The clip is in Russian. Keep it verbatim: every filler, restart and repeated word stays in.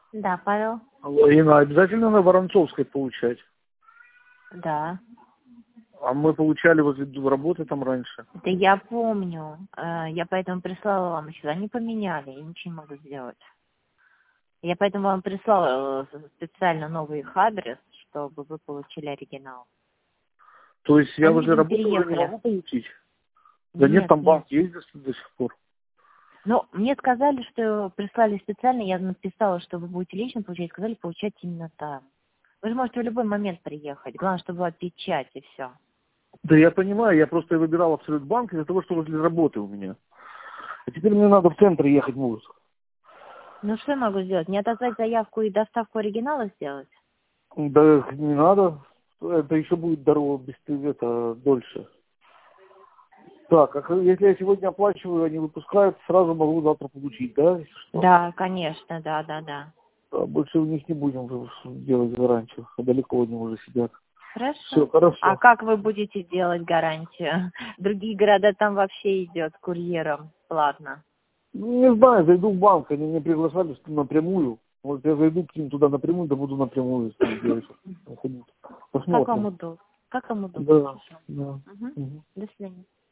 Да, Павел. Алло, Инна, обязательно на Воронцовской получать? Да. А мы получали возле работы там раньше. Да я помню. Э, Я поэтому прислала вам еще. Они поменяли, я ничего не могу сделать. Я поэтому вам прислала э, специально новый их адрес, чтобы вы получили оригинал. То есть я Они, возле видимо, работы уже не переехали. могу получить? Да нет, Нет, там нет. банк есть до, до сих пор. Ну, мне сказали, что прислали специально, я написала, что вы будете лично получать, сказали получать именно там. Вы же можете в любой момент приехать. Главное, чтобы была печать и все. Да я понимаю, я просто выбирал Абсолютбанк из-за того, что возле работы у меня. А теперь мне надо в центр ехать будет. Ну, что я могу сделать? Не отозвать заявку и доставку оригинала сделать? Да не надо. Это еще будет дорога без это дольше. Так, а если я сегодня оплачиваю, они выпускают, сразу могу завтра получить, да, если что? Да, конечно, да, да, да. А больше у них не будем уже делать гарантию. Далеко они уже сидят. Все, Хорошо. А хорошо. как вы будете делать гарантию? Другие города там вообще идет курьером платно. Ну, не знаю, зайду в банк, они меня приглашали что напрямую. Вот я зайду к ним туда напрямую, да буду напрямую с ним делать. Ходить. Как вам Посмотрим. удобно? Как вам удобно? Да, Хорошо. да. Угу. Мгм. До свидания.